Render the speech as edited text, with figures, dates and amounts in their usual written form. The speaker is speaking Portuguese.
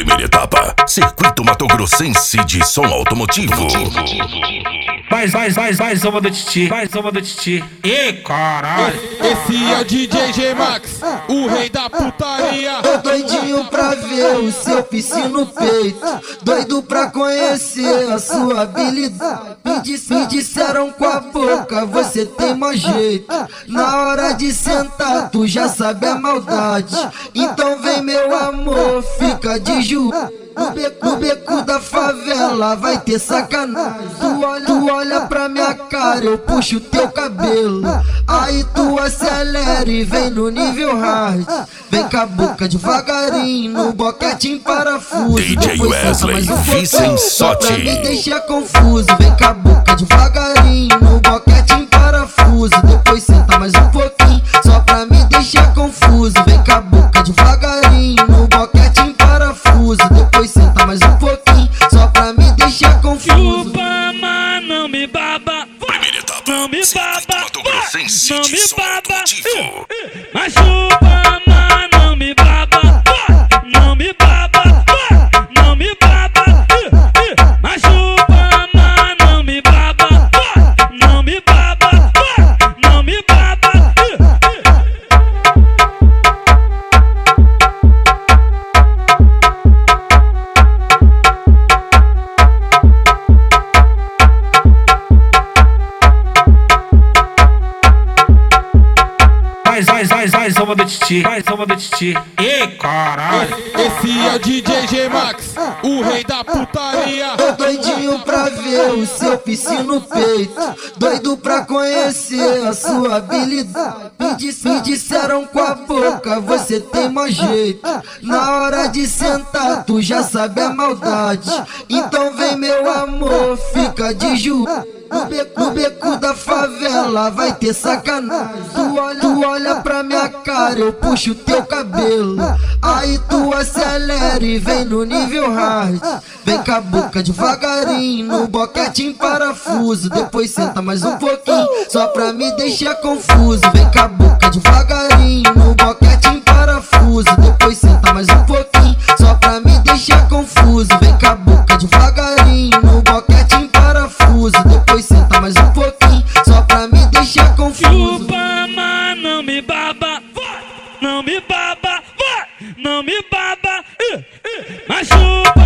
Primeira etapa, Circuito Mato-Grossense de som automotivo. Mais uma do Titi, mais uma do Titi. Ê, caralho! Esse é o DJ G-Max, o rei da putaria. Tô doidinho pra ver o seu piscino no peito, doido pra conhecer a sua habilidade. Me disseram com a boca, você tem mau jeito. Na hora de sentar, tu já sabe a maldade. Então vem meu amor, fica de joelho. No beco da favela vai ter sacanagem. Tu olha pra minha cara, eu puxo teu cabelo. Aí tu acelera e vem no nível hard. Vem com a boca devagarinho, no boquete em parafuso. DJ Wesley, Vicen só pra Sotti. me deixar confuso. Vem com a boca devagarinho, no boquete em parafuso. Depois senta mais um pouquinho, só pra me deixar confuso. Vem com a boca devagarinho, no boquete em parafuso. Depois senta mais um pouquinho, só pra me deixar confuso. Chupa, mas não me baba. Primeira etapa, Não me Circuito baba. Mato-Grossense Não de me som baba. automotivo. Mas chupa, mas não me baba. Não me baba. Não me baba. Mas chupa, mas não me baba. Não me baba. Não me baba. Mais uma do Titi, mais uma do Titi. Ê, caralho! Esse é o DJ G-Max, o rei da putaria. Tô doidinho pra ver o seu piscino no peito, doido pra conhecer a sua habilidade. Me disseram com a boca, você tem mau jeito. Na hora de sentar, tu já sabe a maldade. Então vem meu amor, fica de joelho. No beco da favela vai ter sacanagem. Tu olha pra minha cara, eu puxo teu cabelo. Aí tu acelera e vem no nível hard. Vem com a boca devagarinho, no boquete em parafuso. Depois senta mais um pouquinho, só pra me deixar confuso. Vem com a boca devagarinho, no boquete em parafuso. Depois senta mais um pouquinho, só pra me deixar confuso. Vem com a boca devagarinho, no boquete em parafuso. Depois senta mais um pouquinho, só pra me deixar confuso. Chupa, mas não me baba. Não me baba. Não me baba. Mas chupa.